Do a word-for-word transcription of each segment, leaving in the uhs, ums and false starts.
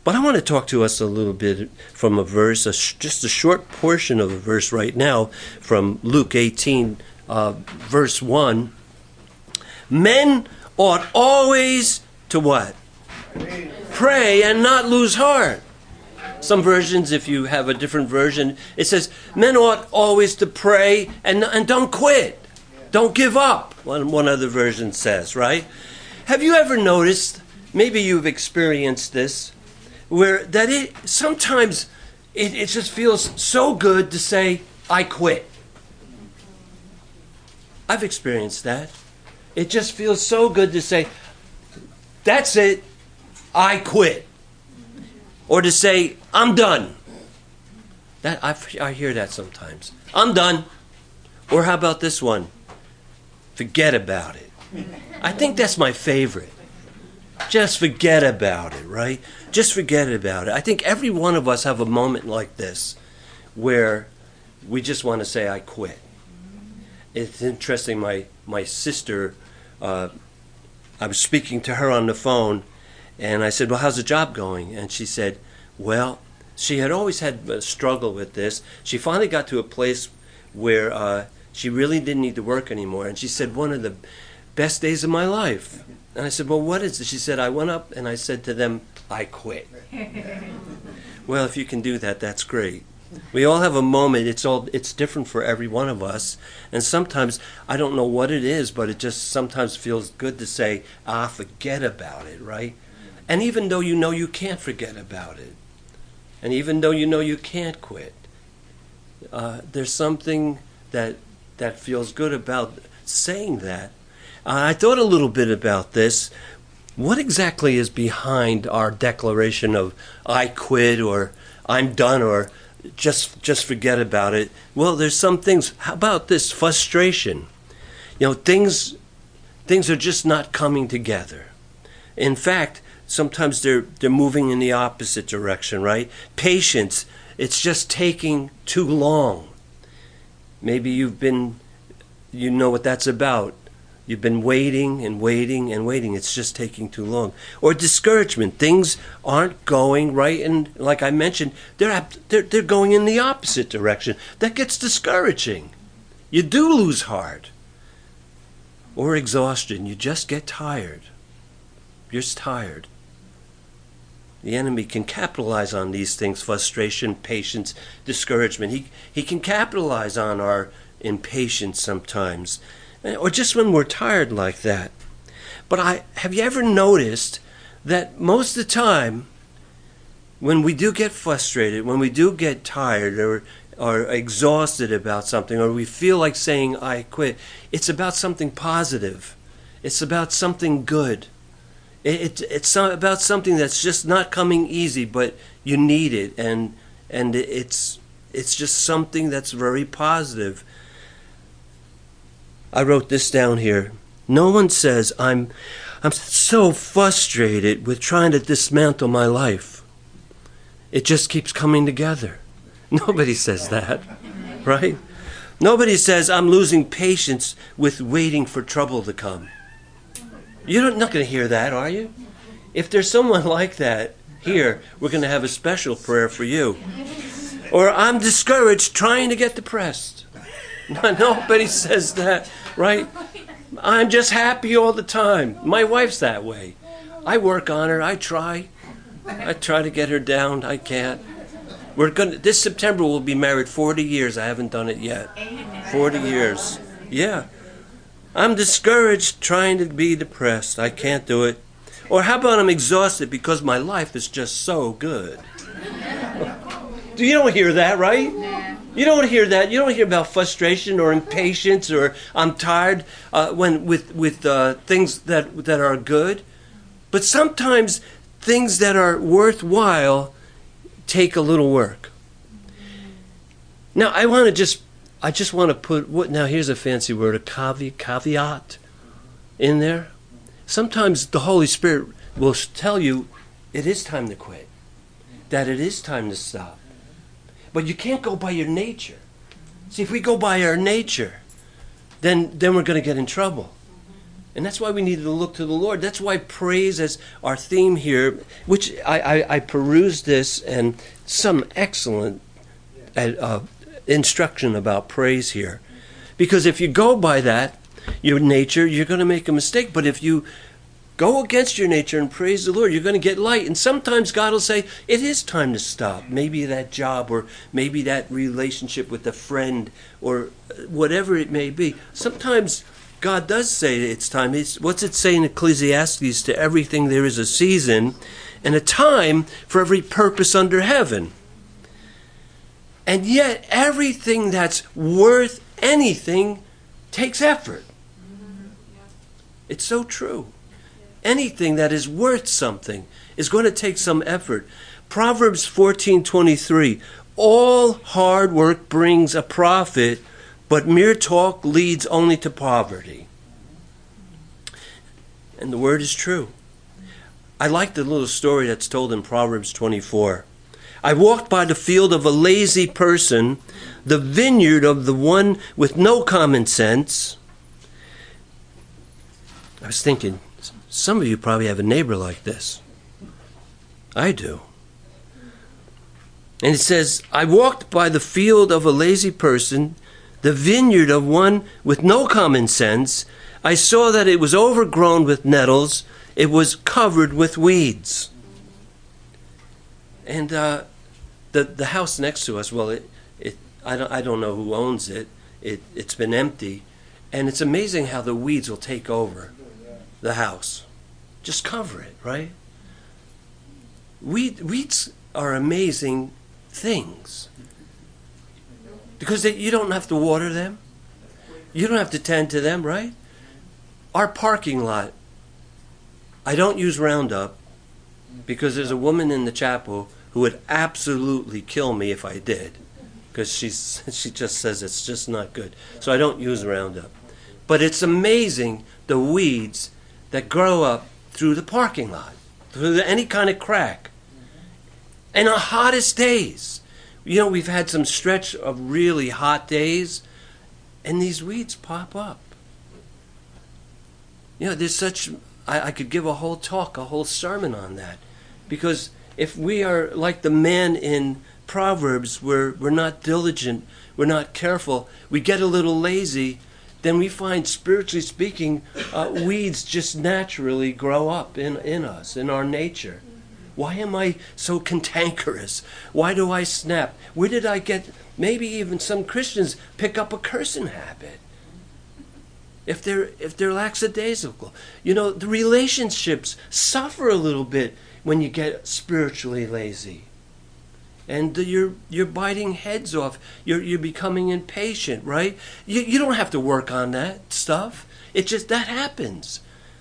But I want to talk to us a little bit from a verse, a sh- just a short portion of a verse right now from Luke eighteen, uh, verse one. Men ought always to what? Pray. Pray and not lose heart. Some versions, if you have a different version, it says, men ought always to pray and, and don't quit. Don't give up, one, one other version says, right? Have you ever noticed, maybe you've experienced this, where that it sometimes it, it just feels so good to say, I quit. I've experienced that. It just feels so good to say, that's it, I quit. Or to say, I'm done. That I, I hear that sometimes. I'm done. Or how about this one? Forget about it. I think that's my favorite. Just forget about it, right? Just forget about it. I think every one of us have a moment like this where we just want to say, I quit. It's interesting, my, my sister, uh, I was speaking to her on the phone, and I said, well, how's the job going? And she said, well, she had always had a struggle with this. She finally got to a place where uh, she really didn't need to work anymore. And she said, one of the best days of my life. And I said, well, what is it? She said, I went up and I said to them, I quit. Well, if you can do that, that's great. We all have a moment. It's all it's different for every one of us. And sometimes, I don't know what it is, but it just sometimes feels good to say, ah, forget about it, right? And even though you know you can't forget about it, and even though you know you can't quit, uh, there's something that that feels good about saying that. Uh, I thought a little bit about this. What exactly is behind our declaration of I quit or I'm done or just just forget about it? Well, there's some things. How about this frustration? You know, things things are just not coming together. In fact, sometimes they're they're moving in the opposite direction, right? Patience, it's just taking too long. Maybe you've been, you know what that's about. You've been waiting and waiting and waiting. It's just taking too long. Or discouragement. Things aren't going right, and like I mentioned, they're they're they're going in the opposite direction. That gets discouraging. You do lose heart. Or exhaustion. You just get tired. You're just tired. The enemy can capitalize on these things: frustration, patience, discouragement. He he can capitalize on our impatience sometimes, or just when we're tired like that. But I have you ever noticed that most of the time, when we do get frustrated, when we do get tired or or exhausted about something, or we feel like saying I quit, it's about something positive. It's about something good. It, it, it's about something that's just not coming easy, but you need it, and and it's it's just something that's very positive. I wrote this down here. No one says I'm I'm so frustrated with trying to dismantle my life. It just keeps coming together. Nobody says that, right? Nobody says I'm losing patience with waiting for trouble to come. You're not going to hear that, are you? If there's someone like that here, we're going to have a special prayer for you. Or I'm discouraged trying to get depressed. Nobody says that, right? I'm just happy all the time. My wife's that way. I work on her. I try. I try to get her down. I can't. We're going this September we'll be married forty years. I haven't done it yet. forty years. Yeah. I'm discouraged trying to be depressed. I can't do it. Or how about I'm exhausted because my life is just so good. Do you don't hear that, right? You don't hear that. You don't hear about frustration or impatience or I'm tired uh, when with with uh, things that that are good. But sometimes things that are worthwhile take a little work. Now I want to just I just want to put what now here's a fancy word, a caveat, caveat in there. Sometimes the Holy Spirit will tell you it is time to quit, that it is time to stop. But you can't go by your nature. See, if we go by our nature, then then we're going to get in trouble. And that's why we need to look to the Lord. That's why praise as our theme here, which I, I, I perused this, and some excellent uh, instruction about praise here. Because if you go by that, your nature, you're going to make a mistake. But if you go against your nature and praise the Lord, you're going to get light. And sometimes God will say, it is time to stop. Maybe that job, or maybe that relationship with a friend, or whatever it may be. Sometimes God does say it's time. It's, what's it say in Ecclesiastes? To everything there is a season and a time for every purpose under heaven. And yet everything that's worth anything takes effort. It's so true. Anything that is worth something is going to take some effort. Proverbs fourteen twenty-three, all hard work brings a profit, but mere talk leads only to poverty. And the word is true. I like the little story that's told in Proverbs twenty-four. I walked by the field of a lazy person, the vineyard of the one with no common sense. I was thinking, some of you probably have a neighbor like this. I do. And it says, I walked by the field of a lazy person, the vineyard of one with no common sense. I saw that it was overgrown with nettles. It was covered with weeds. And uh, the the house next to us, well, it, it I don't I don't know who owns it. It it's been empty, and it's amazing how the weeds will take over the house. Just cover it, right? Weed, weeds are amazing things because they, you don't have to water them. You don't have to tend to them, right? Our parking lot, I don't use Roundup because there's a woman in the chapel who would absolutely kill me if I did, because she's she just says it's just not good. So I don't use Roundup. But it's amazing the weeds that grow up through the parking lot, through the, any kind of crack. And on hottest days, you know, we've had some stretch of really hot days, and these weeds pop up. You know, there's such, I, I could give a whole talk, a whole sermon on that. Because if we are like the man in Proverbs, where we're not diligent, we're not careful, we get a little lazy, then we find, spiritually speaking, uh, weeds just naturally grow up in, in us, in our nature. Why am I so cantankerous? Why do I snap? Where did I get, maybe even some Christians pick up a cursing habit. If they're, if they're lackadaisical. You know, the relationships suffer a little bit when you get spiritually lazy. And you're you're biting heads off. You're you're becoming impatient, right? You you don't have to work on that stuff. It just, that happens.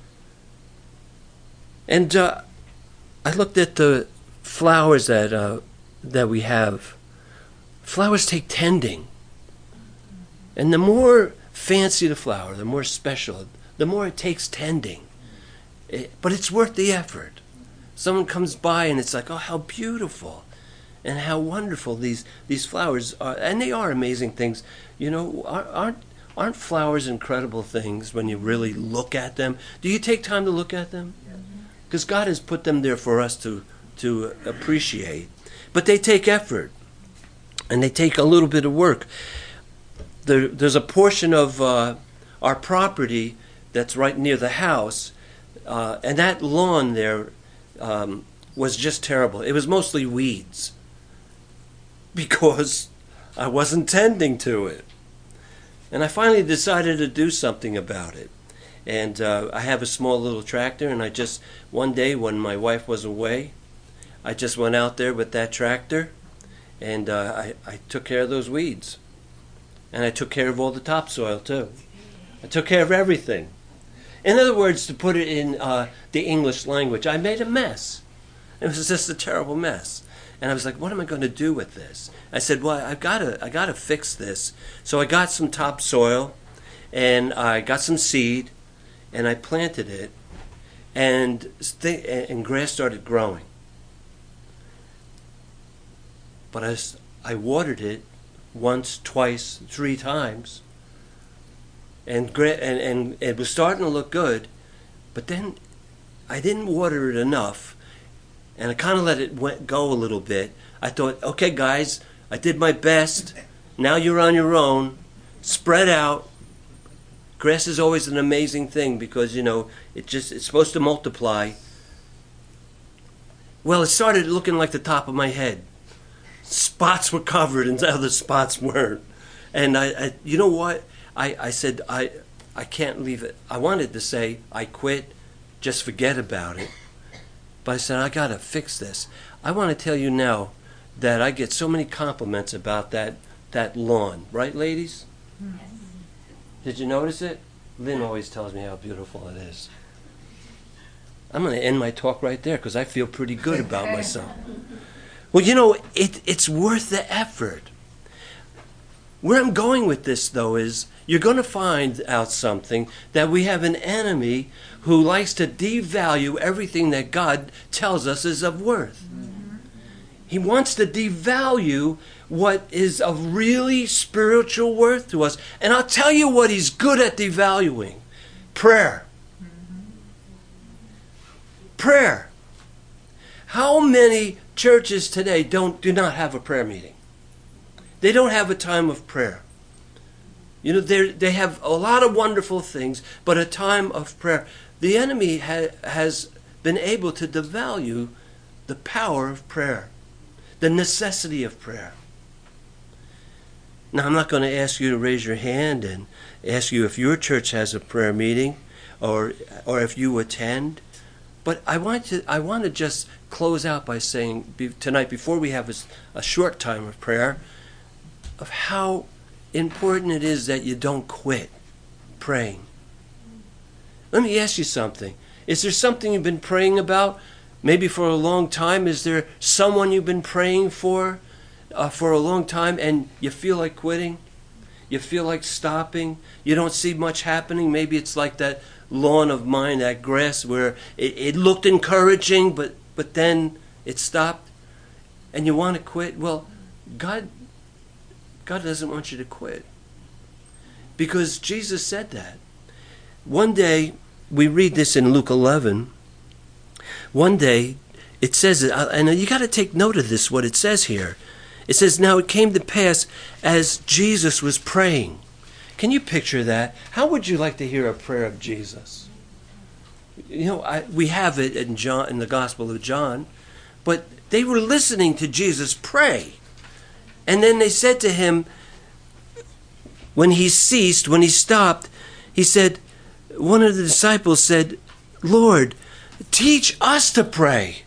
And uh, I looked at the flowers that uh, that we have. Flowers take tending, and the more fancy the flower, the more special, the more it takes tending. It, but it's worth the effort. Someone comes by and it's like, oh, how beautiful. And how wonderful these, these flowers are. And they are amazing things. You know, aren't, aren't flowers incredible things when you really look at them? Do you take time to look at them? Because God has put them there for us to, to appreciate. But they take effort. And they take a little bit of work. There, there's a portion of uh, our property that's right near the house. Uh, and that lawn there um, was just terrible. It was mostly weeds. Because I wasn't tending to it. And I finally decided to do something about it. And uh, I have a small little tractor, and I just, one day when my wife was away, I just went out there with that tractor, and uh, I, I took care of those weeds. And I took care of all the topsoil, too. I took care of everything. In other words, to put it in uh, the English language, I made a mess. It was just a terrible mess. And I was like, what am I going to do with this? I said, well, I've got to, I got to fix this. So I got some topsoil, and I got some seed, and I planted it, and th- and grass started growing. But I, I watered it once, twice, three times, and, and, and it was starting to look good, but then I didn't water it enough, and I kind of let it went, go a little bit. I thought, okay, guys, I did my best. Now you're on your own. Spread out. Grass is always an amazing thing because, you know, it just it's supposed to multiply. Well, it started looking like the top of my head. Spots were covered and other spots weren't. And I, I you know what? I, I said, I, I can't leave it. I wanted to say, I quit. Just forget about it. But I said, I got to fix this. I want to tell you now that I get so many compliments about that that lawn. Right, ladies? Yes. Did you notice it? Lynn always tells me how beautiful it is. I'm going to end my talk right there because I feel pretty good about myself. Well, you know, it, it's worth the effort. Where I'm going with this, though, is you're going to find out something, that we have an enemy who likes to devalue everything that God tells us is of worth. Mm-hmm. He wants to devalue what is of really spiritual worth to us. And I'll tell you what he's good at devaluing. Prayer. Mm-hmm. Prayer. How many churches today don't do not have a prayer meeting? They don't have a time of prayer. You know, they they have a lot of wonderful things, but a time of prayer. The enemy ha- has been able to devalue the power of prayer, the necessity of prayer. Now, I'm not going to ask you to raise your hand and ask you if your church has a prayer meeting or or if you attend, but I want to I want to just close out by saying be, tonight, before we have a, a short time of prayer, of how important it is that you don't quit praying. Let me ask you something. Is there something you've been praying about, maybe for a long time? Is there someone you've been praying for uh, for a long time and you feel like quitting? You feel like stopping? You don't see much happening? Maybe it's like that lawn of mine, that grass, where it, it looked encouraging, but, but then it stopped and you want to quit. Well, God God doesn't want you to quit, because Jesus said that. One day, we read this in Luke eleven. One day, it says, and you got to take note of this, what it says here. It says, now it came to pass as Jesus was praying. Can you picture that? How would you like to hear a prayer of Jesus? You know, I, we have it in John, in the Gospel of John, but they were listening to Jesus pray. And then they said to him, when he ceased, when he stopped, he said, one of the disciples said, Lord, teach us to pray.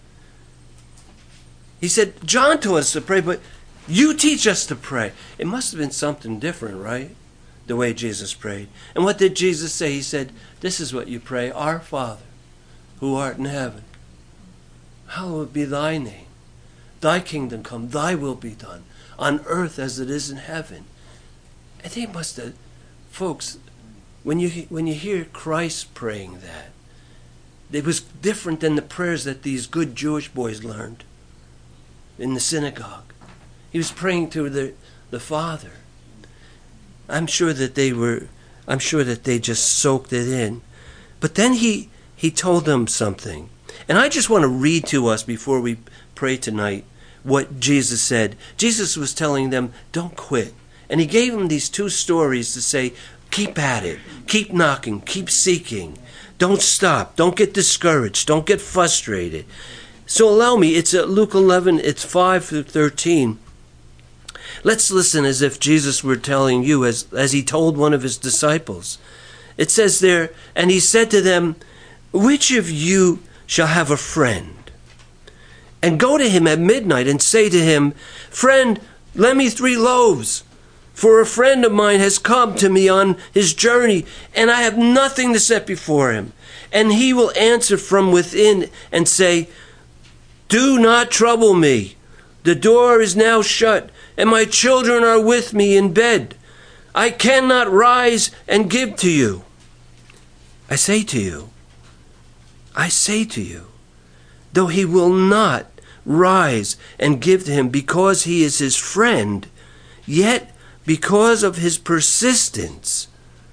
He said, John taught us to pray, but you teach us to pray. It must have been something different, right? The way Jesus prayed. And what did Jesus say? He said, this is what you pray, our Father, who art in heaven. Hallowed be thy name. Thy kingdom come, thy will be done, on earth as it is in heaven. And they must have, folks, when you when you hear Christ praying that, it was different than the prayers that these good Jewish boys learned in the synagogue. He was praying to the, the Father. I'm sure that they were, I'm sure that they just soaked it in. But then he, he told them something. And I just want to read to us before we pray tonight what Jesus said. Jesus was telling them, don't quit. And he gave them these two stories to say, keep at it, keep knocking, keep seeking. Don't stop, don't get discouraged, don't get frustrated. So allow me, it's at Luke eleven, it's five through thirteen. Let's listen as if Jesus were telling you, as, as he told one of his disciples. It says there, and he said to them, which of you shall have a friend, and go to him at midnight and say to him, friend, lend me three loaves, for a friend of mine has come to me on his journey, and I have nothing to set before him. And he will answer from within and say, do not trouble me. The door is now shut, and my children are with me in bed. I cannot rise and give to you. I say to you, I say to you, though he will not rise and give to him because he is his friend, yet because of his persistence,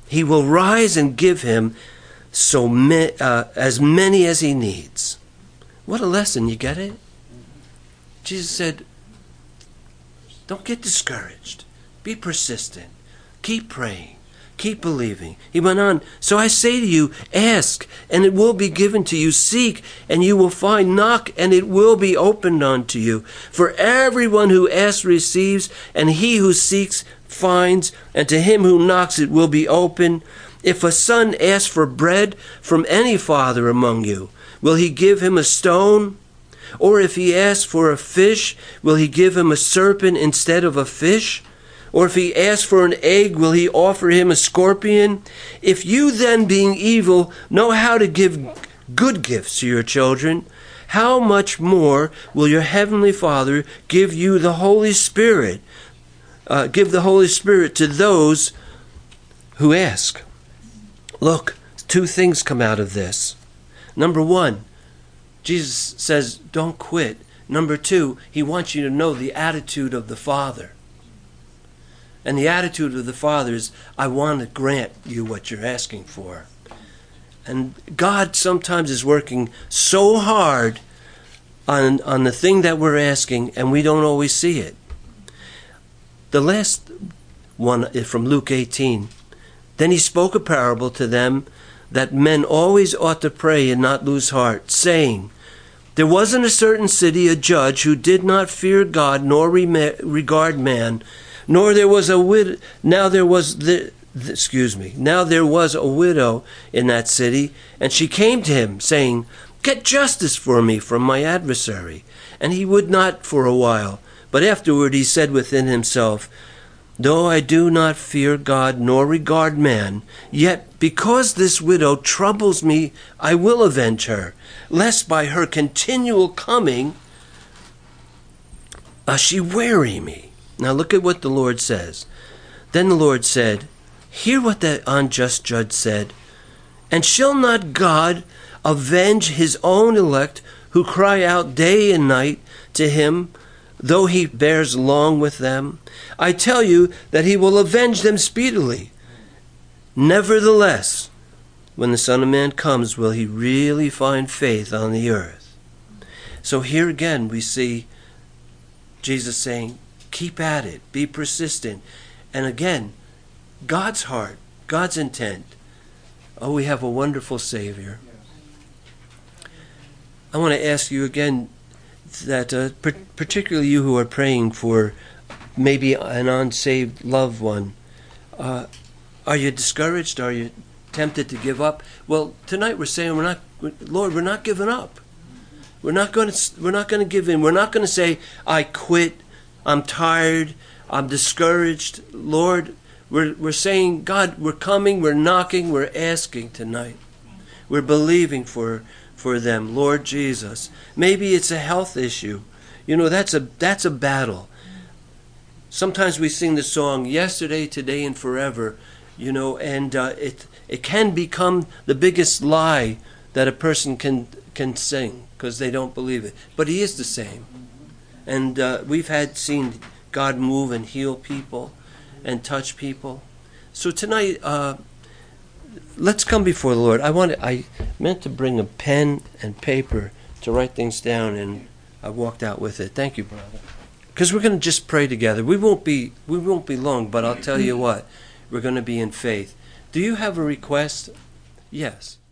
He will rise and give him so ma- uh, as many as he needs. What a lesson, you get it? Jesus said, don't get discouraged. Be persistent. Keep praying. Keep believing. He went on, so I say to you, ask, and it will be given to you. Seek, and you will find. Knock, and it will be opened unto you. For everyone who asks receives, and he who seeks finds, and to him who knocks it will be open. If a son asks for bread from any father among you, will he give him a stone? Or if he asks for a fish, will he give him a serpent instead of a fish? Or if he asks for an egg, will he offer him a scorpion? If you then, being evil, know how to give good gifts to your children, how much more will your heavenly Father give you the Holy Spirit, uh, give the Holy Spirit to those who ask? Look, two things come out of this. Number one, Jesus says, don't quit. Number two, he wants you to know the attitude of the Father. And the attitude of the Father is, I want to grant you what you're asking for. And God sometimes is working so hard on, on the thing that we're asking, and we don't always see it. The last one is from Luke eighteen. Then he spoke a parable to them that men always ought to pray and not lose heart, saying, there was in a certain city a judge who did not fear God nor re- regard man, nor there was a widow. Now there was the, the excuse me. Now there was a widow in that city, and she came to him, saying, get justice for me from my adversary. And he would not for a while. But afterward he said within himself, though I do not fear God nor regard man, yet because this widow troubles me, I will avenge her, lest by her continual coming uh, she weary me. Now look at what the Lord says. Then the Lord said, hear what that unjust judge said. And shall not God avenge his own elect who cry out day and night to him, though he bears long with them? I tell you that he will avenge them speedily. Nevertheless, when the Son of Man comes, will he really find faith on the earth? So here again we see Jesus saying, keep at it, be persistent. And again, God's heart, God's intent. Oh, we have a wonderful Savior. I want to ask you again that, uh, particularly you who are praying for maybe an unsaved loved one, uh, are you discouraged? Are you tempted to give up? Well, tonight we're saying we're not, Lord, we're not giving up. We're not going to. We're not going to give in. We're not going to say, I quit. I'm tired. I'm discouraged. Lord, we're we're saying, God, we're coming. We're knocking. We're asking tonight. We're believing for for them, Lord Jesus. Maybe it's a health issue. You know, that's a that's a battle. Sometimes we sing the song, yesterday, today, and forever, you know, and uh, it it can become the biggest lie that a person can can sing because they don't believe it. But he is the same. And uh, we've had seen God move and heal people and touch people. So tonight, uh, let's come before the Lord. I wanted, I meant to bring a pen and paper to write things down, and I walked out with it. Thank you, brother. Because we're going to just pray together. We won't be we won't be long, but I'll tell you what, we're going to be in faith. Do you have a request? Yes.